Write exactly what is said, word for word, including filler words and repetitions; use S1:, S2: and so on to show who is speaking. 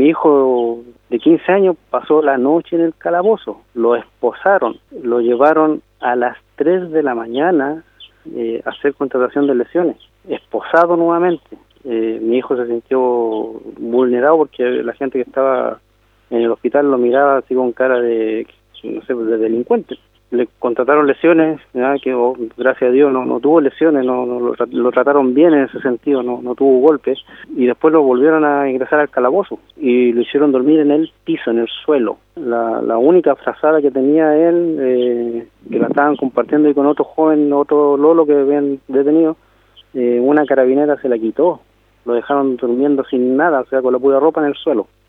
S1: mi hijo de quince años pasó la noche en el calabozo, lo esposaron, lo llevaron a las tres de la mañana eh, a hacer contratación de lesiones, esposado nuevamente. Eh, mi hijo se sintió vulnerado porque la gente que estaba en el hospital lo miraba así con cara de, no sé, de delincuente. Le contrataron lesiones, ¿verdad? Que oh, gracias a Dios no, no tuvo lesiones, no, no lo, lo trataron bien en ese sentido, no, no tuvo golpes, y después lo volvieron a ingresar al calabozo y lo hicieron dormir en el piso, en el suelo. La, la única frazada que tenía él, eh, que la estaban compartiendo y con otro joven, otro lolo que habían detenido, eh, una carabinera se la quitó, lo dejaron durmiendo sin nada, o sea, con la pura ropa en el suelo.